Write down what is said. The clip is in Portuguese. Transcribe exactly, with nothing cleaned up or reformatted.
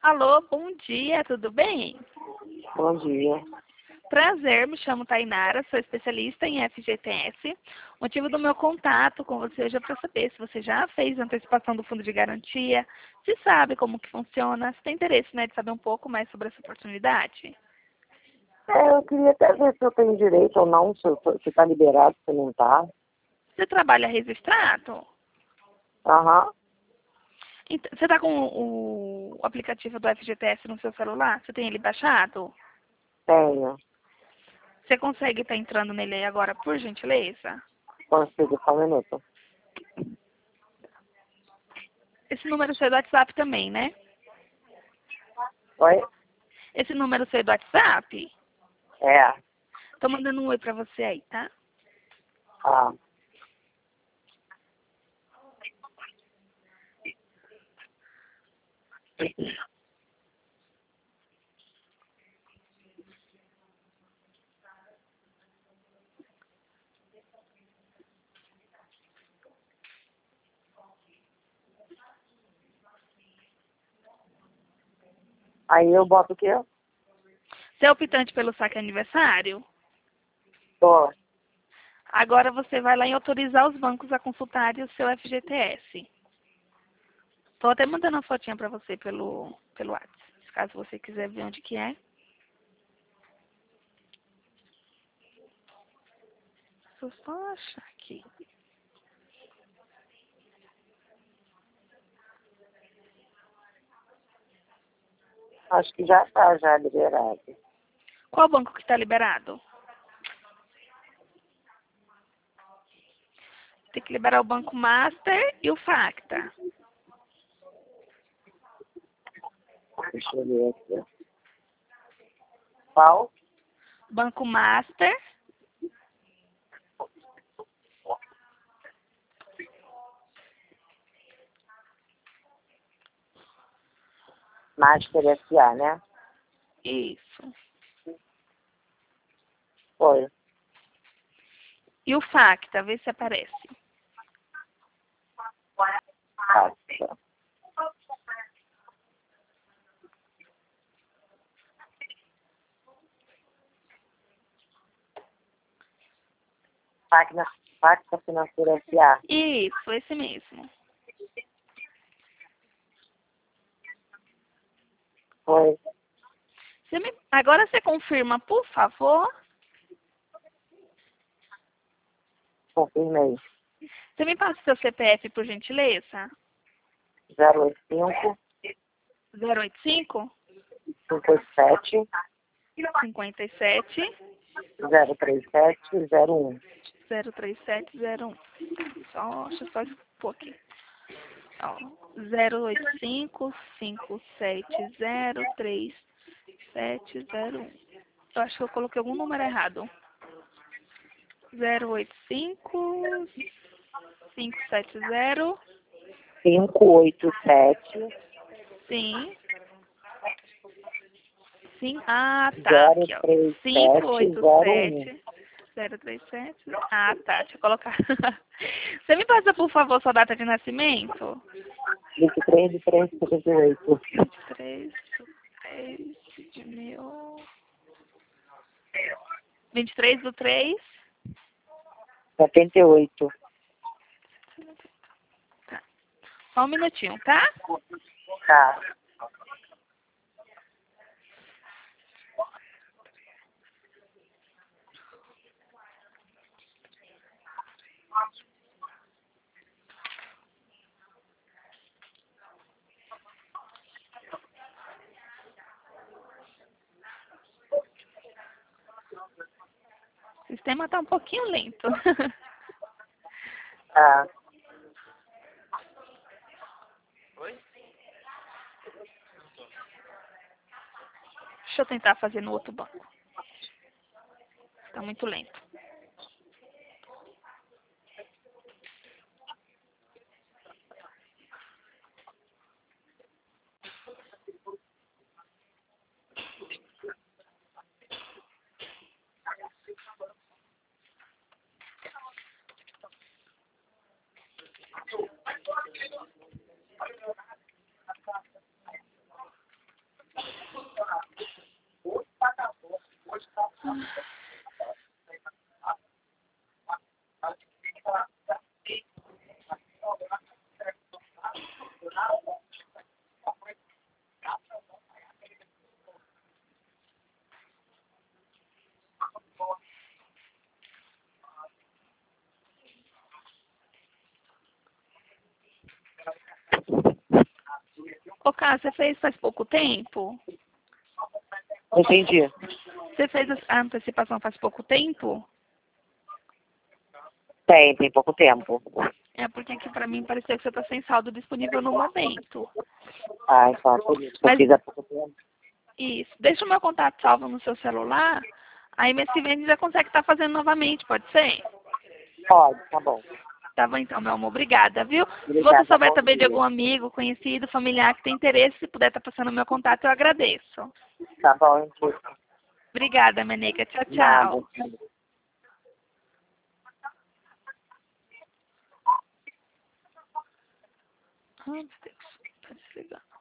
Alô, bom dia, tudo bem? Bom dia. Prazer, me chamo Tainara, sou especialista em F G T S. O motivo do meu contato com você hoje é para saber se você já fez a antecipação do fundo de garantia, se sabe como que funciona, se tem interesse, né, de saber um pouco mais sobre essa oportunidade. É, eu queria até ver se eu tenho direito ou não, se está liberado, se não está. Você trabalha registrado? Aham, Ent- Você está com o aplicativo do F G T S no seu celular? Você tem ele baixado? tenho. Você consegue estar entrando nele aí agora, por gentileza? Consigo, só um minuto. Esse número seu é do WhatsApp também, né? Oi? Esse número seu é do WhatsApp? É. Tô mandando um oi pra você aí, tá? Ah. Aí eu boto o quê? Você é optante pelo saque aniversário? Tô. Agora você vai lá em autorizar os bancos a consultarem o seu F G T S. Tô até mandando uma fotinha pra você pelo, pelo WhatsApp, caso você quiser ver onde que é. Deixa eu só achar aqui. Acho que já está já liberado. Qual banco que está liberado? Tem que liberar o Banco Master e o Facta. Deixa eu ver aqui. Qual? Banco Master Master S A, né? Isso. Foi. E o Facta, vê se aparece. Passa. Pacta, Pacta Financeira S A. Isso, esse mesmo. Foi. Você me... Agora você confirma, por favor. Confirmei. Você me passa o seu C P F, por gentileza? zero oito cinco, zero oito cinco, cinco sete, cinquenta e sete, zero três sete, zero um. zero três sete zero um. Só, deixa eu só expor aqui. Ó, zero oito cinco, cinco sete zero, três sete zero um. Eu acho que eu coloquei algum número errado. zero oito cinco, cinco sete zero, cinco oito sete, sim. Sim, ah, tá. zero Aqui, ó. três cinco sete, oito zero um. sete zero três sete. Ah, tá. Deixa eu colocar. Você me passa, por favor, sua data de nascimento? vinte e três de três de setenta e oito. vinte e três de mil. vinte e três do três. setenta e oito. Tá. Só um minutinho, tá? Tá. O sistema tá um pouquinho lento. Tá. Deixa eu tentar fazer no outro banco. Tá muito lento. Ô, Cá, você fez faz pouco tempo? Entendi. Você fez a antecipação faz pouco tempo? Tem, tem pouco tempo. É porque aqui pra mim pareceu que você tá sem saldo disponível no momento. Ah, é só por isso que eu Mas fiz há pouco tempo. isso, deixa o meu contato salvo no seu celular, aí mês que vem a gente já consegue estar fazendo novamente, pode ser? Pode, tá bom. Tá bom então, meu amor, obrigada, viu? Se você Obrigada, souber bom também de dia. algum amigo, conhecido, familiar que tem interesse, se puder estar passando o meu contato, eu agradeço. Tá bom, então. Obrigada, minha nega. Tchau, Nada. tchau. Ai, meu Deus, tá desligando.